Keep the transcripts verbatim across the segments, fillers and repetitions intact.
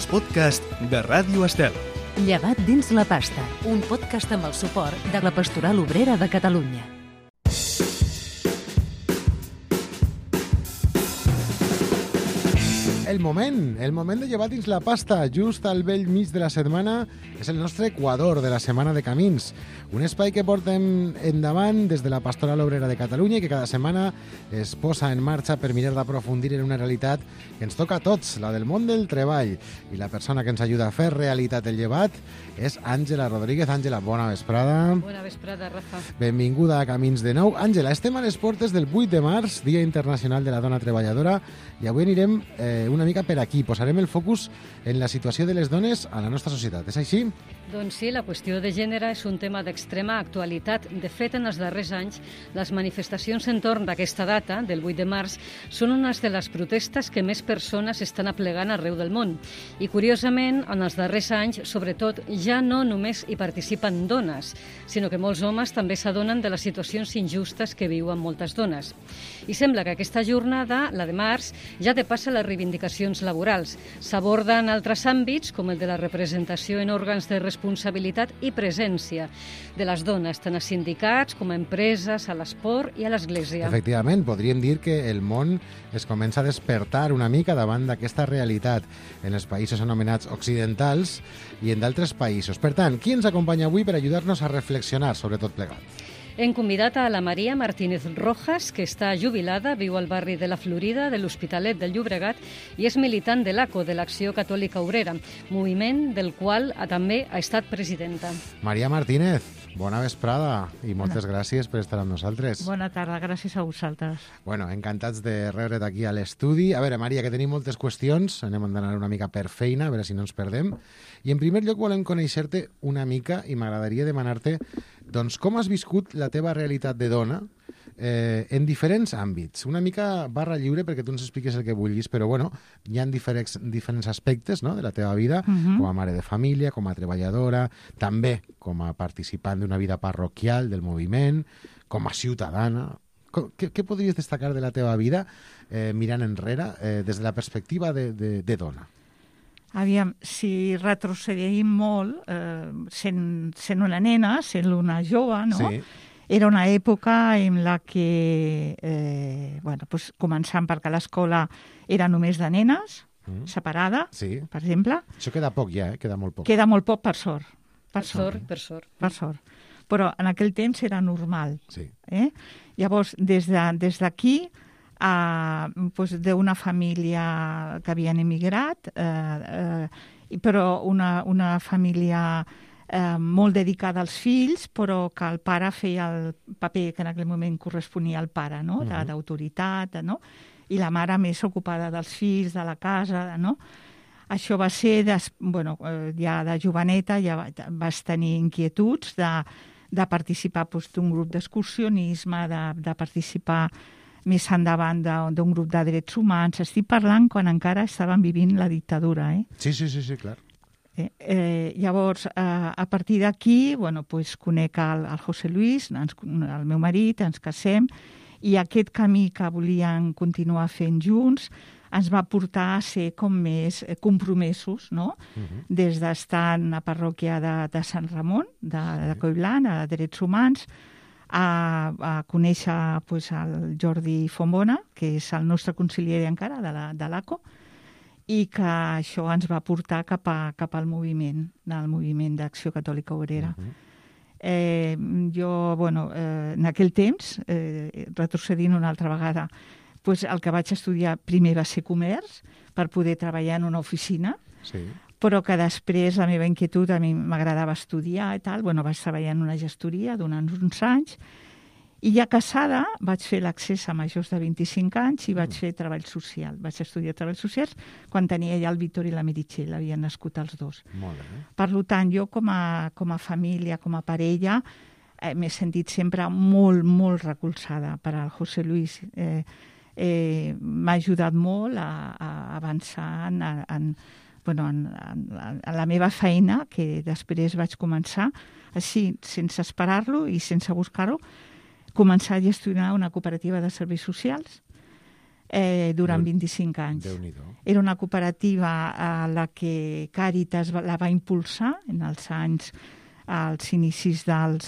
els podcasts de Ràdio Estel. Llevat dins la pasta, un podcast amb el suport de la Pastoral Obrera de Catalunya. El moment, el moment de llevar dins la pasta, just al vell mig de la setmana, és el nostre Equador de la Setmana de Camins. Un espai que portem endavant des de la Pastoral Obrera de Catalunya i que cada setmana es posa en marxa per mirar d'aprofundir en una realitat que ens toca a tots, la del món del treball. I la persona que ens ajuda a fer realitat el llevat és Àngela Rodríguez. Àngela, bona vesprada. Bona vesprada, Rafa. Benvinguda a Camins de nou. Àngela, estem a les portes del vuit de març, Dia Internacional de la Dona Treballadora, i avui anirem eh, una mica per aquí. Posarem el focus en la situació de les dones a la nostra societat. És així? Doncs sí, la qüestió de gènere és un tema d'extrema actualitat. De fet, en els darrers anys, les manifestacions entorn d'aquesta data, del vuit de març, són unes de les protestes que més persones estan aplegant arreu del món. I, curiosament, en els darrers anys, sobretot, ja no només hi participen dones, sinó que molts homes també s'adonen de les situacions injustes que viuen moltes dones. I sembla que aquesta jornada, la de març, ja depassa les reivindicacions laborals. S'aborden altres àmbits, com el de la representació en òrgans de responsabilitat i presència de les dones, tant a sindicats com a empreses, a l'esport i a l'Església. Efectivament, podríem dir que el món es comença a despertar una mica davant d'aquesta realitat en els països anomenats occidentals i en d'altres països. Per tant, qui ens acompanya avui per ajudar-nos a reflexionar sobre tot plegat? Hem convidat a la Maria Martínez Rojas, que està jubilada, viu al barri de la Florida, de l'Hospitalet del Llobregat, i és militant de l'A C O, de l'Acció Catòlica Obrera, moviment del qual també ha estat presidenta. Maria Martínez, bona vesprada i moltes bona. gràcies per estar amb nosaltres. Bona tarda, gràcies a vosaltres. Bueno, encantats de rebre't aquí a l'estudi. A veure, Maria, que tenim moltes qüestions, anem a anar una mica per feina, a veure si no ens perdem. I en primer lloc volem conèixer-te una mica i m'agradaria demanar-te doncs, com has viscut la teva realitat de dona eh, en diferents àmbits. Una mica barra lliure perquè tu ens expliques el que vulguis, però bueno, hi ha diferents, diferents aspectes, no?, de la teva vida, uh-huh. com a mare de família, com a treballadora, també com a participant d'una vida parroquial, del moviment, com a ciutadana. Què, què podries destacar de la teva vida eh, mirant enrere eh, des de la perspectiva de, de, de dona? Aviam, si retrocedim molt, eh, sent, sent una nena, sent una jove, no? Sí. Era una època en la que, eh, bueno, pues, començant perquè l'escola era només de nenes, mm. separada, sí. per exemple. Això queda poc ja, eh? Queda molt poc. Queda molt poc, per sort. Per, per sort, per sort. Per sort. Però en aquell temps era normal. Sí. Eh? Llavors, des de, des d'aquí, Uh, pues d'una família que havien emigrat, uh, uh, però una, una família uh, molt dedicada als fills, però que el pare feia el paper que en aquell moment corresponia al pare, no? Uh-huh. d'autoritat, no? I la mare més ocupada dels fills, de la casa, no? Això va ser, des, bueno, ja de joveneta, ja vas tenir inquietuds de, de participar pues, d'un grup d'excursionisme, de, de participar més endavant d'un grup de drets humans. Estic parlant quan encara estaven vivint la dictadura. Eh? Sí, sí, sí, sí, clar. Eh, eh, llavors, eh, a partir d'aquí, bueno, pues, conec el, el José Luis, ens, el meu marit, ens casem, i aquest camí que volien continuar fent junts ens va portar a ser com més compromesos, no? Uh-huh. Des d'estar en la parròquia de, de Sant Ramon, de, de Coilan, a Drets Humans, a, a conèixer pues, el Jordi Fombona, que és el nostre conciliari encara de la, de l'A C O, i que això ens va portar cap, a, cap al moviment, del moviment d'Acció Catòlica Obrera. Uh-huh. eh, jo, bueno, eh, en aquell temps, eh, retrocedint una altra vegada, pues, el que vaig estudiar primer va ser comerç, per poder treballar en una oficina, sí. però que després la meva inquietud, a mi m'agradava estudiar i tal, bueno, vaig treballar en una gestoria durant uns anys, i ja casada vaig fer l'accés a majors de vint-i-cinc anys i vaig fer treball social. Vaig estudiar treball social quan tenia ja el Víctor i la Meritxell, havien nascut els dos. Molt bé. Per tant, jo com a, com a família, com a parella, eh, m'he sentit sempre molt, molt recolzada per al José Luis. Eh, eh, m'ha ajudat molt a, a avançar en, en, bueno, en, en, en la meva feina, que després vaig començar, així, sense esperar-lo i sense buscar-ho, començar a gestionar una cooperativa de serveis socials eh, durant vint-i-cinc anys. Déu-n'hi-do. Era una cooperativa a la que Càritas la va impulsar en els anys, als inicis dels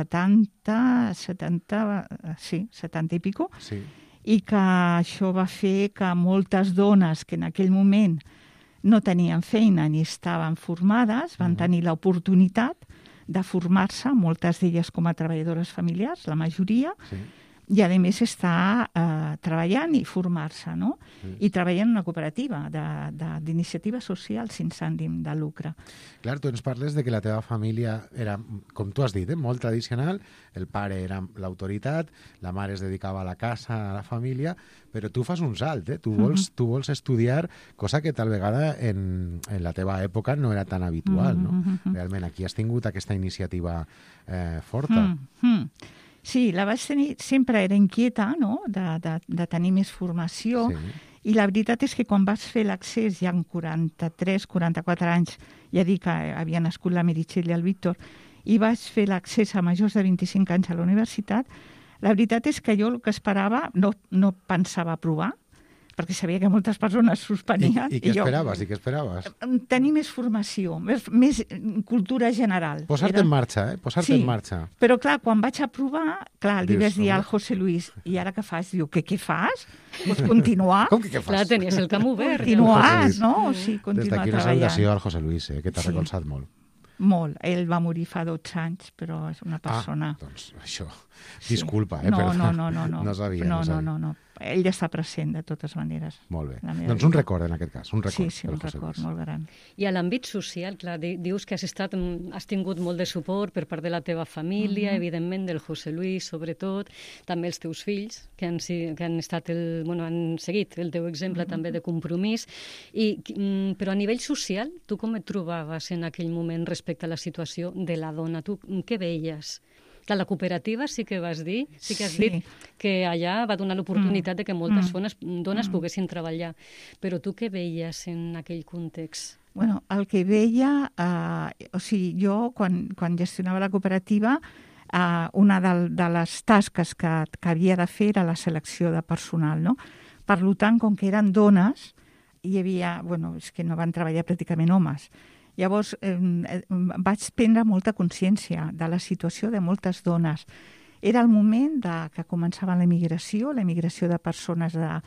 setanta, setanta, sí, setanta i pico, Sí. i que això va fer que moltes dones que en aquell moment no tenien feina ni estaven formades van tenir l'oportunitat de formar-se, moltes d'elles com a treballadores familiars, la majoria, Sí. i a més està eh, treballant i formar-se, no? I treballant en una cooperativa de- de- d'iniciativa social sense ànim de lucre. Clar, tu ens parles de que la teva família era, com tu has dit, eh, molt tradicional, el pare era l'autoritat, la mare es dedicava a la casa, a la família, però tu fas un salt, eh? Tu vols, tu vols estudiar, cosa que tal vegada en, en la teva època no era tan habitual, no? Realment, aquí has tingut aquesta iniciativa eh, forta. Mm, mm. Sí, la vaig tenir, sempre era inquieta, no?, de, de, de tenir més formació, Sí. i la veritat és que quan vaig fer l'accés, ja amb quaranta-tres, quaranta-quatre anys, ja dic que havia nascut la Meritxell i el Víctor, i vaig fer l'accés a majors de vint-i-cinc anys a la universitat, la veritat és que jo el que esperava no, no pensava aprovar, perquè sabia que moltes persones I, suspenien. I què jo, esperaves? I què esperaves? tenir més formació, més, més cultura general. Posar-te Era- en marxa, eh? Posar-te Sí. en marxa. Però, clar, quan vaig aprovar, clar, li Dius, vaig dir al home. José Luis, i ara què fas? Diu, què, què fas? Pues continuar, Com que què fas? Clar, tenies el camp obert. continuar, José Luis. no? O sigui, Des continuar d'aquí una treballant. salutació al José Luis, eh, que t'ha Sí. recolzat molt. Molt. Ell va morir fa dotze anys, però és una persona... Ah, doncs això. Disculpa, eh? No, però no, no, no, no. No sabia, no, no no, sabia. no, no. Ell està present, de totes maneres. Molt bé. La meva Doncs un vida. record, en aquest cas. Un record. Sí, sí, un pel José record Luis. molt gran. I a l'àmbit social, clar, di- dius que has, estat, mm, has tingut molt de suport per part de la teva família, evidentment, del José Luis, sobretot, també els teus fills, que han, si- que han, estat el, bueno, han seguit el teu exemple també de compromís. I, mm, però a nivell social, tu com et trobaves en aquell moment respecte a la situació de la dona? Tu mm, què veies? Que a la cooperativa sí que vas dir, sí que has Sí. dit que allà va donar l'oportunitat de que moltes dones, dones poguessin treballar. Però tu què veies en aquell context? Bueno, el que veia, eh, o sigui, jo quan, quan gestionava la cooperativa, eh, una de, de les tasques que, que havia de fer era la selecció de personal, no? Per tant, com que eren dones, hi havia, bueno, és que no van treballar pràcticament homes. Llavors, eh, eh, vaig prendre molta consciència de la situació de moltes dones. Era el moment de, que començava l'emigració, l'emigració de persones de,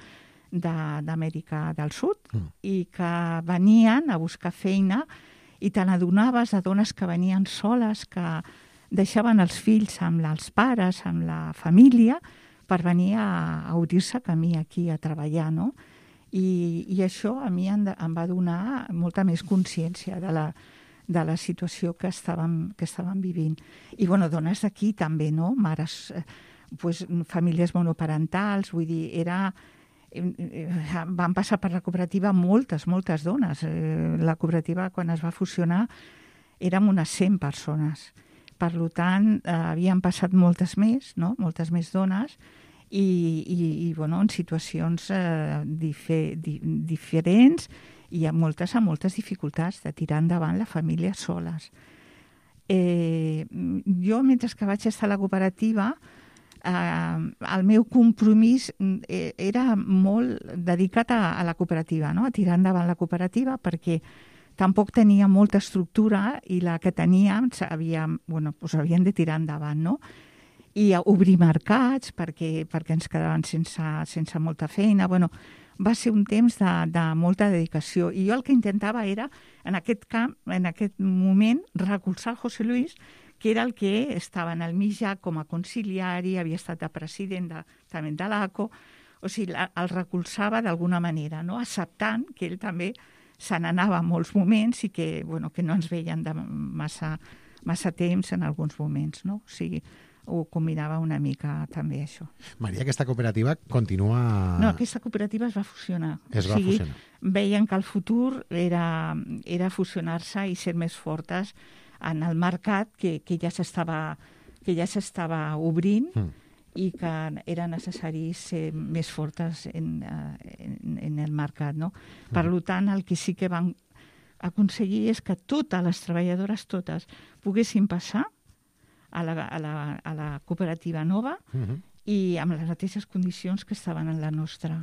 de- d'Amèrica del Sud, Mm. i que venien a buscar feina, i te n'adonaves de dones que venien soles, que deixaven els fills amb els pares, amb la família, per venir a, a obrir-se camí aquí a treballar, no? I, i això a mi em, de- em va donar molta més consciència de la, de la situació que estàvem, que estàvem vivint. I, bueno, dones d'aquí també, no? Mares, eh, pues, famílies monoparentals, vull dir, era... eh, eh, Van passar per la cooperativa moltes, moltes dones. Eh, La cooperativa, quan es va fusionar, érem unes cent persones. Per tant, eh, havien passat moltes més, no? Moltes més dones, i, i, i bueno, en situacions eh, dife, di, diferents, i amb moltes, amb moltes dificultats de tirar endavant la família soles. Eh, jo, mentre que vaig estar a la cooperativa, eh, el meu compromís eh, era molt dedicat a, a la cooperativa, no? A tirar endavant la cooperativa, perquè tampoc tenia molta estructura, i la que teníem havíem, bueno, pues havíem de tirar endavant, no? I a obrir mercats, perquè, perquè ens quedaven sense, sense molta feina. Bueno, va ser un temps de, de molta dedicació, i jo el que intentava era, en aquest camp, en aquest moment, recolzar el José Luis, que era el que estava en el mitjà com a conciliari, havia estat de president de, també de l'A C O, o sigui, la- el recolzava d'alguna manera, no? Acceptant que ell també se n'anava en molts moments, i que, bueno, que no ens veien de massa, massa temps en alguns moments, no? O sigui, ho combinava una mica també això. Maria, aquesta cooperativa continua... No, aquesta cooperativa es va fusionar. Es va o sigui, fusionar. Veien que el futur era, era fusionar-se i ser més fortes en el mercat que, que ja s'estava que ja s'estava obrint, Mm. i que era necessari ser més fortes en, eh, en, en el mercat, no? Per tant, el que sí que van aconseguir és que totes les treballadores, totes, poguessin passar a la, a la, a la cooperativa nova, Mhm. i amb les mateixes condicions que estaven en la nostra.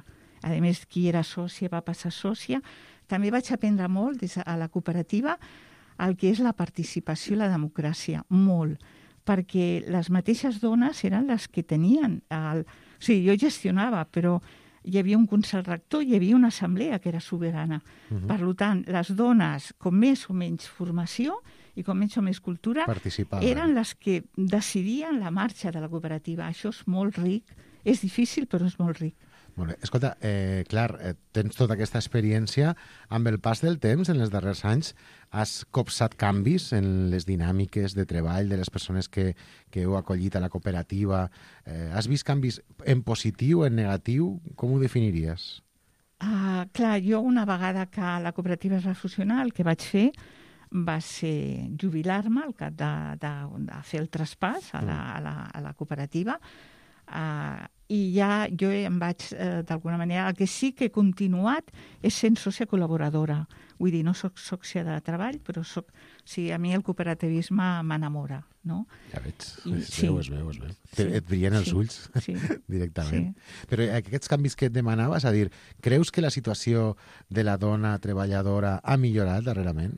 A més, qui era sòcia va passar sòcia. També vaig aprendre molt des a la cooperativa el que és la participació i la democràcia, molt, perquè les mateixes dones eren les que tenien... El... O sigui, jo gestionava, però hi havia un consell rector, hi havia una assemblea que era soberana. Uh-huh. Per tant, les dones, com més o menys formació i com menys o més cultura, eren les que decidien la marxa de la cooperativa. Això és molt ric, és difícil, però és molt ric. Molt bé. Escolta, eh, clar, eh, tens tota aquesta experiència. Amb el pas del temps, en els darrers anys, has copsat canvis en les dinàmiques de treball de les persones que, que heu acollit a la cooperativa. Eh, has vist canvis en positiu, en negatiu? Com ho definiries? Uh, clar, jo una vegada que la cooperativa es va fusionar, el que vaig fer va ser jubilar-me al cap de, de, de fer el traspàs a la, a la, a la cooperativa. Uh, i ja jo em vaig, uh, d'alguna manera, el que sí que he continuat és sent sòcia col·laboradora. Vull dir, no soc sòcia de treball, però soc, o sigui, a mi el cooperativisme m'enamora, no? Ja veig, I, es sí, veu, es veu, es veu. Sí, Et brillen els sí, ulls sí, directament. Sí. Però aquests canvis que et demanaves, a dir, creus que la situació de la dona treballadora ha millorat darrerament?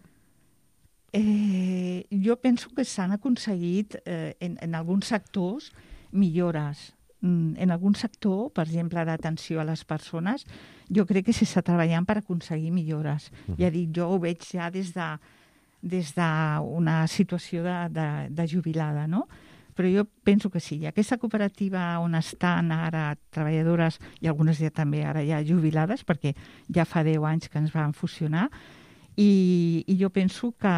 Eh, jo penso que s'han aconseguit eh, en, en alguns sectors millores. En algun sector, per exemple, d'atenció a les persones, jo crec que s'està treballant per aconseguir millores. Uh-huh. Ja dic, jo ho veig ja des de des d'una situació de, de, de jubilada, no? Però jo penso que sí. Aquesta cooperativa on estan ara treballadores, i algunes ja també ara ja jubilades, perquè ja fa deu anys que ens van fusionar, i, i jo penso que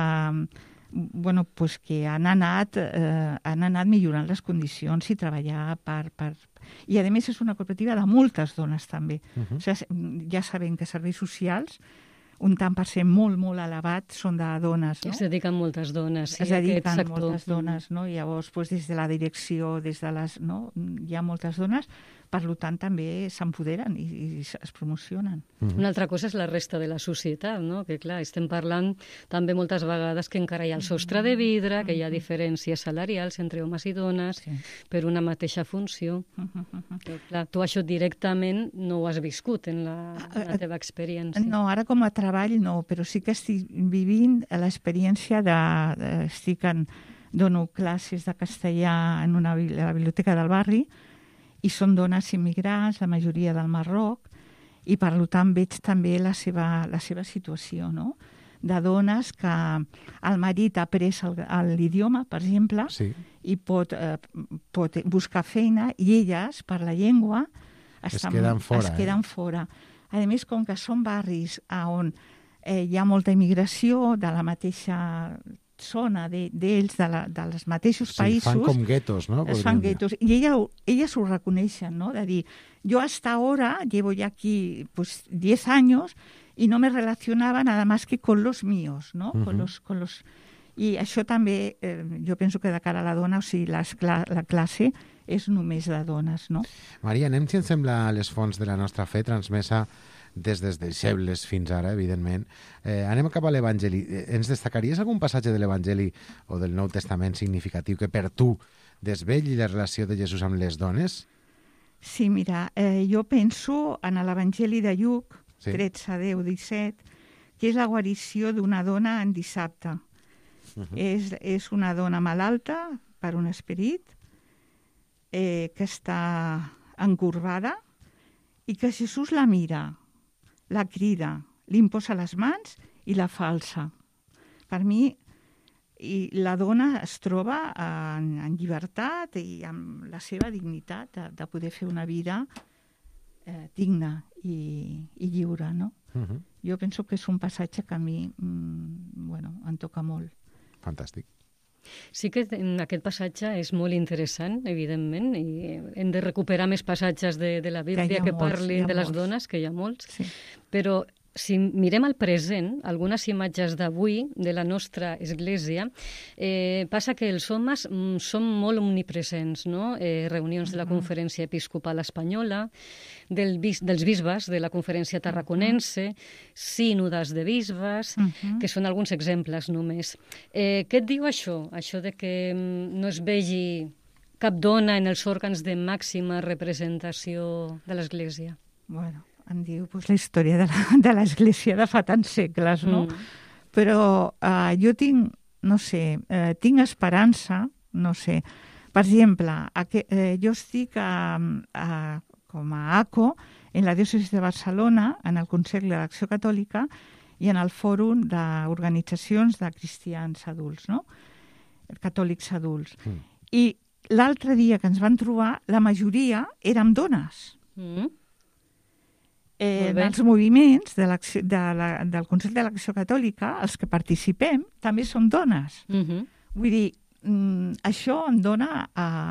bueno, pues que han anat, eh, han anat millorant les condicions i treballar per, per... I, a més, és una cooperativa de moltes dones, també. Uh-huh. O sigui, ja sabem que serveis socials, un tant per cent molt, molt elevat, són de dones, no? Es dediquen moltes dones, sí, es dediquen a aquest sector. moltes dones, no? I llavors, pues, des de la direcció, des de les... No? Hi ha moltes dones, per tant, també s'empoderen i, i es promocionen. Mm-hmm. Una altra cosa és la resta de la societat, no? Que, clar, estem parlant també moltes vegades que encara hi ha el sostre de vidre, que hi ha diferències salarials entre homes i dones sí. per una mateixa funció. Mm-hmm. Però, clar, tu això directament no ho has viscut en la, en la teva experiència. No, ara com a treball no, però sí que estic vivint l'experiència de... de estic en, dono classes de castellà en una, a la biblioteca del barri, i són dones immigrants, la majoria del Marroc, i per tant veig també la seva, la seva situació, no? De dones que el marit ha après l'idioma, per exemple, sí. i pot, eh, pot buscar feina, i elles, per la llengua, estan, es queden fora. Es queden eh? fora. A més, com que són barris on eh, hi ha molta immigració de la mateixa zona d'ells, de, de, de dels mateixos sí, països... fan com guetos, no? Es fan guetos. I ella, elles ho reconeixen, no? De dir, yo hasta ahora llevo ya aquí pues diez años y no me relacionaba nada más que con los míos, ¿no? Uh-huh. Con los, con los... I això també, eh, jo penso que de cara a la dona, o sigui, les, la classe és només de dones, no? Maria, anem, si ens sembla, a les fonts de la nostra fe transmesa des dels deixebles fins ara, evidentment. Eh, anem cap a l'Evangeli. Ens destacaries algun passatge de l'Evangeli o del Nou Testament significatiu que per tu desvetlli la relació de Jesús amb les dones? Sí, mira, eh, jo penso en l'Evangeli de Lluc, sí. tretze, deu, disset, que és la guarició d'una dona en dissabte. Uh-huh. és, és una dona malalta per un esperit eh, que està encorbada i que Jesús la mira, la crida, li imposa les mans i la fa alçar. Per mi, i la dona es troba en, en llibertat i amb la seva dignitat de, de poder fer una vida eh, digna i, i lliure, no? Uh-huh. Jo penso que és un passatge que a mi mm, bueno, em toca molt. Fantàstic. Sí que en aquest passatge és molt interessant, evidentment, i hem de recuperar més passatges de, de la Bíblia que, que parlin de les molts. dones, que hi ha molts, sí. Però si mirem al present, algunes imatges d'avui de la nostra església, eh, passa que els homes mm, són molt omnipresents, no? Eh, reunions de la Conferència Episcopal Espanyola, del bis, dels bisbes de la Conferència Tarraconense, sínodes de bisbes, uh-huh. que són alguns exemples només. Eh, què et diu això? Això de que mm, no es vegi cap dona en els òrgans de màxima representació de l'Església? Bueno, em diu pues, la història de l'Església de fa tants segles, no? Mm. Però eh, jo tinc, no sé, eh, tinc esperança, no sé. Per exemple, a que, eh, jo estic a, a, com a A C O en la diòcesi de Barcelona, en el Consell de l'Acció Catòlica i en el Fòrum d'Organitzacions de Cristians Adults, no? Catòlics adults. Mm. I l'altre dia que ens van trobar, la majoria érem dones. Mm. Eh, en els moviments de de la, del Consell de l'Acció Catòlica, els que participem, també són dones. Mm-hmm. Vull dir, mm, això em dona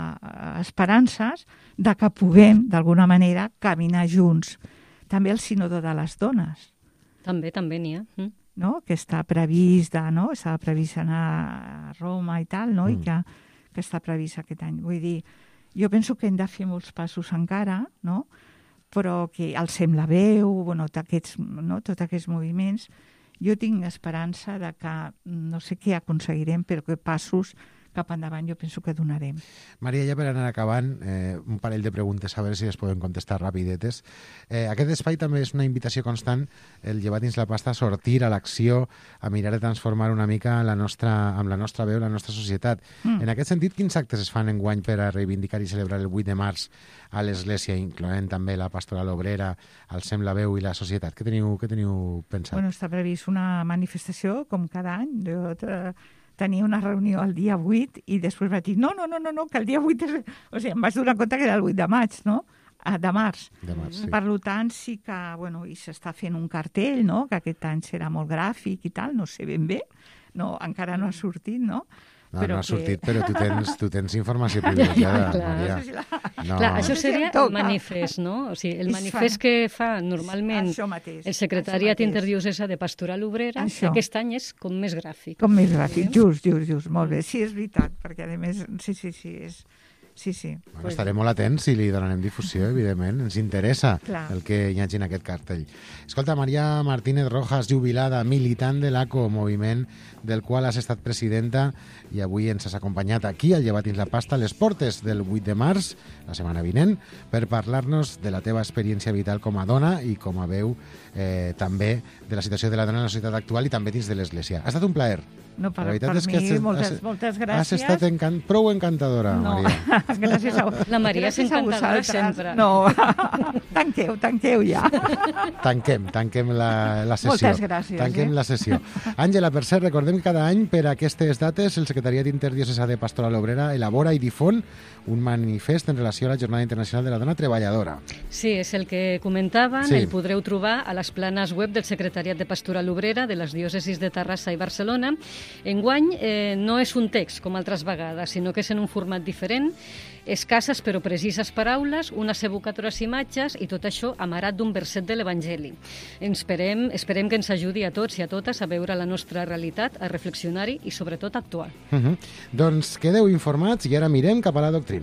uh, esperances de que puguem, d'alguna manera, caminar junts. També el Sínodo de les Dones. També, també n'hi ha. Mm. No? Que està previst, de, no? Estava previst anar a Roma i tal, no? Mm. I que, que està previst aquest any. Vull dir, jo penso que hem de fer molts passos encara, no? Però que el Sem la veu, bueno, tots aquests, no? tots aquests moviments, jo tinc esperança de que no sé què aconseguirem, però que passos cap endavant jo penso que donarem. Maria, ja per anar acabant, eh, un parell de preguntes, a veure si les podem contestar rapidetes. Eh, aquest espai també és una invitació constant, el Llevat dins la pasta, a sortir a l'acció, a mirar de transformar una mica la nostra, amb la nostra veu, la nostra societat. Mm. En aquest sentit, quins actes es fan enguany per a reivindicar i celebrar el vuit de març a l'Església, incloent també la Pastoral Obrera, el Sem la veu i la societat? Què teniu, què teniu pensat? Bueno, està previst una manifestació, com cada any. Jo tenia una reunió el dia vuit i després vaig dir, no, no, no, no, no que el dia vuit és... O sigui, em vaig donar compte que era el vuit de maig, no? De març. De març, sí. Per tant, sí que, bueno, i s'està fent un cartell, no? Que aquest any serà molt gràfic i tal, no sé ben bé, no, encara no ha sortit, no? No, però no ha que... sortit, però tu tens, tu tens informació privilegiada, clar. Maria. No. Clar, això seria el manifest, no? O sigui, el manifest que fa normalment mateix, el Secretariat Interdiocesà de Pastoral Obrera, això. Aquest any és com més gràfic. Com més gràfic, just, just, just, molt bé. Sí, és veritat, perquè a més, sí, sí, sí, és... Sí, sí. Bueno, pues... Estarem molt atents i li donarem difusió, evidentment. Ens interessa Clar. el que hi hagi en aquest cartell. Escolta, Maria Martínez Rojas, jubilada, militant de l'A C O, moviment del qual has estat presidenta i avui ens has acompanyat aquí al Llevat dins la pasta a les portes del vuit de març, la setmana vinent, per parlar-nos de la teva experiència vital com a dona i com a veu eh, també de la situació de la dona en la societat actual i també dins de l'Església. Ha estat un plaer. No, per, per mi, has, moltes, has, moltes gràcies. Has estat encant, prou encantadora, no. Maria. Gràcies a La Maria és encantadora sempre. No, tanqueu, tanqueu ja. Tanquem, tanquem la, la sessió. Moltes gràcies. Tanquem eh? la sessió. Àngela, per cert, recordem que cada any per a aquestes dates el Secretariat Interdiocesà de Pastoral Obrera elabora i difon un manifest en relació a la Jornada Internacional de la Dona Treballadora. Sí, és el que comentaven, sí. El podreu trobar a les planes web del Secretariat de Pastoral Obrera de les diòcesis de Terrassa i Barcelona. Enguany eh, no és un text com altres vegades, sinó que és en un format diferent, escasses però precises paraules, unes evocadores imatges i tot això amarat d'un verset de l'Evangeli. Esperem, esperem que ens ajudi a tots i a totes a veure la nostra realitat, a reflexionar-hi i sobretot a actuar. Uh -huh. Doncs quedeu informats i ara mirem cap a la doctrina.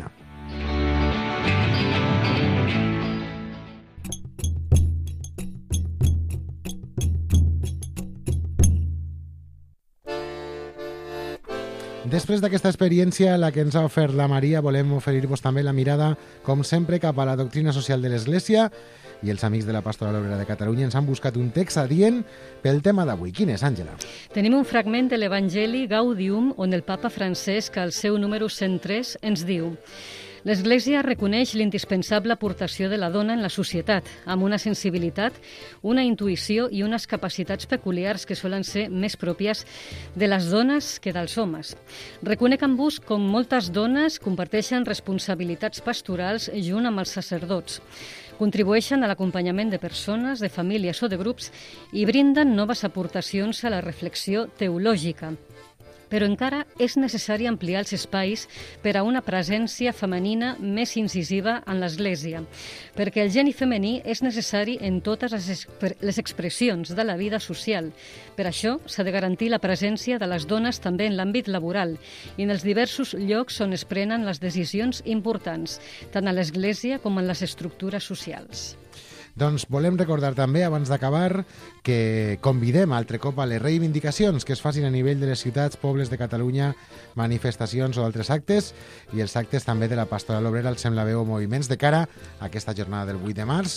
Després d'aquesta experiència, la que ens ha ofert la Maria, volem oferir-vos també la mirada, com sempre, cap a la doctrina social de l'Església, i els amics de la Pastoral Obrera de Catalunya ens han buscat un text adient pel tema d'avui. Quin és, Àngela? Tenim un fragment de l'Evangeli Gaudium, on el papa Francesc, al seu número cent tres, ens diu: l'Església reconeix l'indispensable aportació de la dona en la societat, amb una sensibilitat, una intuïció i unes capacitats peculiars que solen ser més pròpies de les dones que dels homes. Reconec amb vos com moltes dones comparteixen responsabilitats pastorals junt amb els sacerdots. Contribueixen a l'acompanyament de persones, de famílies o de grups i brinden noves aportacions a la reflexió teològica. Però encara és necessari ampliar els espais per a una presència femenina més incisiva en l'Església, perquè el geni femení és necessari en totes les expressions de la vida social. Per això s'ha de garantir la presència de les dones també en l'àmbit laboral i en els diversos llocs on es prenen les decisions importants, tant a l'Església com en les estructures socials. Doncs volem recordar també, abans d'acabar, que convidem altre cop a les reivindicacions que es facin a nivell de les ciutats, pobles de Catalunya, manifestacions o altres actes, i els actes també de la Pastoral Obrera, el Sem la veu o moviments de cara a aquesta jornada del vuit de març,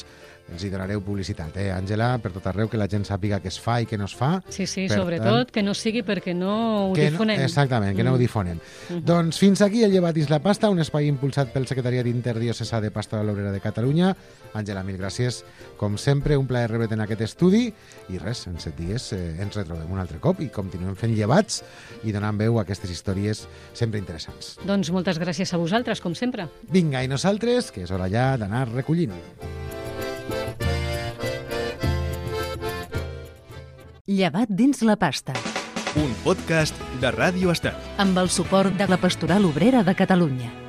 ens hi donareu publicitat, eh, Àngela, per tot arreu, que la gent sàpiga què es fa i què no es fa. Sí, sí, Per sobretot tant, que no sigui perquè no ho que difonem. No, exactament, que no ho difonem. Mm. Doncs fins aquí el Llevat dins la pasta, un espai impulsat pel Secretariat Interdiocesà de Pastoral Obrera de Catalunya. Àngela, mil gràcies. Com sempre, un plaer rebre't en aquest estudi. I res, en set dies eh, ens retrobem un altre cop i continuem fent llevats i donant veu a aquestes històries sempre interessants. Doncs moltes gràcies a vosaltres, com sempre. Vinga, i nosaltres, que és hora ja d'anar recollint. Llevat dins la pasta, Un podcast de Ràdio Estel. amb el suport de la Pastoral Obrera de Catalunya.